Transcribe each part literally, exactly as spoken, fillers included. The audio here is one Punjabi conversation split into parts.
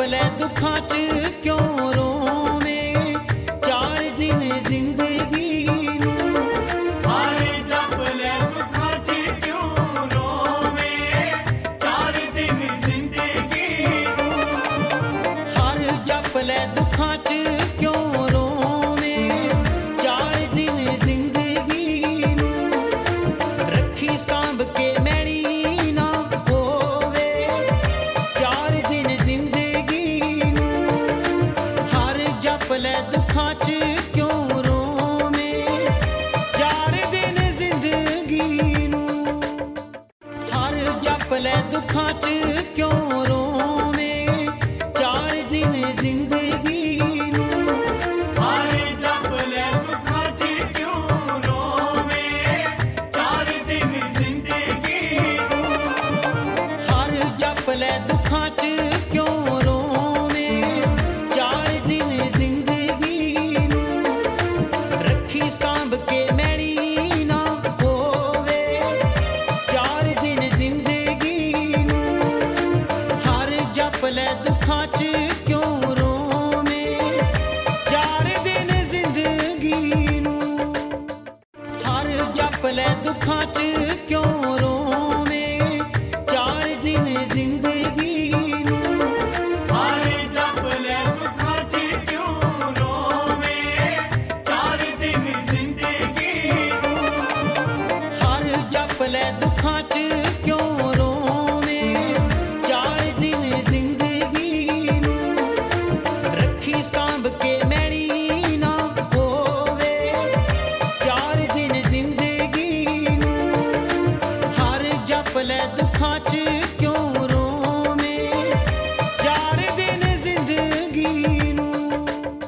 ਲੈ ਦੁੱਖਾਂ 'ਚ ਕਿਉਂ ਰੋਵੇਂ, ਚਾਰ ਦਿਨ ਜ਼ਿੰਦਗੀ ਨੂੰ। ਹਰ ਜਪ ਲੈ ਦੁੱਖਾਂ 'ਚ ਕਿਉਂ ਰੋਵੇਂ, ਚਾਰ ਦਿਨ ਜ਼ਿੰਦਗੀ ਨੂੰ। ਹਰ ਜਪ ਲੈ ਦੁੱਖਾਂ 'ਚ ਕਿਉਂ ਰੋਵੇਂ, ਚਾਰ ਦਿਨ ਜ਼ਿੰਦਗੀ ਨੂੰ। ਰੱਖੀ ਸਾਂਭ ਕੇ ਮੈਲੀ ਨਾ ਹੋਵੇ, ਚਾਰ ਦਿਨ ਜ਼ਿੰਦਗੀ ਨੂੰ। ਹਰ ਜਪ ਲੈ ਦੁੱਖਾਂ 'ਚ ਕਿਉਂ ਰੋਵੇਂ, ਚਾਰ ਦਿਨ ਜ਼ਿੰਦਗੀ ਨੂੰ। ਹਰ ਜਪ ਲੈ ਦੁੱਖਾਂ 'ਚ ਕਿਉਂ ਰੋਵੇਂ, ਚਾਰ ਦਿਨ ਜ਼ਿੰਦਗੀ ਨੂੰ। ਹਰ ਜਪ ਲੈ ਦੁੱਖਾਂ 'ਚ ਕਿਉਂ ਰੋਵੇਂ, ਚਾਰ ਦਿਨ ਜ਼ਿੰਦਗੀ ਨੂੰ। ਹਰ ਜਪ ਲੈ ਦੁੱਖਾਂ 'ਚ ਕਿਉਂ ਰੋਵੇਂ, ਚਾਰ ਦਿਨ ਜ਼ਿੰਦਗੀ ਨੂੰ। ਰੱਖੀ ਸਾਂਭ ਕੇ ਮੈਲੀ ਨਾ ਹੋਵੇ, ਚਾਰ ਦਿਨ ਜ਼ਿੰਦਗੀ ਨੂੰ। ਹਰ ਜਪ ਲੈ ਦੁੱਖਾਂ 'ਚ ਕਿਉਂ ਰੋਵੇਂ, ਚਾਰ ਦਿਨ ਜ਼ਿੰਦਗੀ ਨੂੰ। ਹਰ ਜਪ ਲੈ ਦੁੱਖਾਂ 'ਚ ਕਿਉਂ ਰੋਵੇਂ, ਚਾਰ ਦਿਨ ਜ਼ਿੰਦਗੀ ਨੂੰ। ਹਰ ਜਪ ਲੈ ਦੁੱਖਾਂ 'ਚ ਕਿਉਂ ਰੋਵੇਂ, ਚਾਰ ਦਿਨ ਜ਼ਿੰਦਗੀ ਨੂੰ। ਹਰ ਜਪ ਲੈ ਦੁੱਖਾਂ 'ਚ ਕਿਉਂ ਰੋਵੇਂ, ਚਾਰ ਦਿਨ ਜ਼ਿੰਦਗੀ ਨੂੰ। ਰੱਖੀ ਸਾਂਭ ਕੇ ਮੈਲੀ ਨਾ ਹੋਵੇ, ਚਾਰ ਦਿਨ ਜ਼ਿੰਦਗੀ ਨੂੰ। ਹਰ ਜਪ ਲੈ ਦੁੱਖਾਂ 'ਚ ਕਿਉਂ ਰੋਵੇਂ, ਚਾਰ ਦਿਨ ਜ਼ਿੰਦਗੀ ਨੂੰ।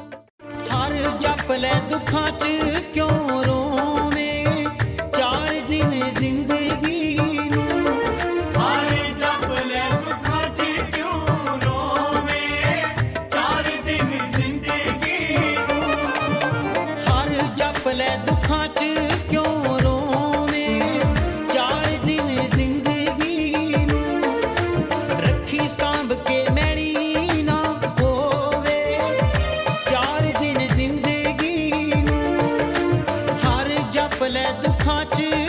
ਹਰ ਜਪ ਲੈ ਦੁੱਖਾਂ 'ਚ ਕਿਉਂ ਰੋਵੇਂ, ਚਾਰ ਦਿਨ ਜ਼ਿੰਦਗੀ ਨੂੰ। ਹਰ ਜਪ ਲੈ ਦੁੱਖਾਂ 'ਚ ਕਿਉਂ ਰੋਵੇਂ, ਚਾਰ ਦਿਨ ਜ਼ਿੰਦਗੀ ਨੂੰ। ਹਰ ਜਪ ਲੈ ਦੁੱਖਾਂ 'ਚ ਕਿਉਂ ਰੋਵੇਂ, ਚਾਰ ਦਿਨ ਜ਼ਿੰਦਗੀ ਨੂੰ। ਰੱਖੀ ਸਾਂਭ ਕੇ ਮੈਲੀ ਨਾ ਹੋਵੇ, ਚਾਰ ਦਿਨ ਜ਼ਿੰਦਗੀ ਨੂੰ। ਹਰ ਜਪ ਲੈ ਦੁੱਖਾਂ 'ਚ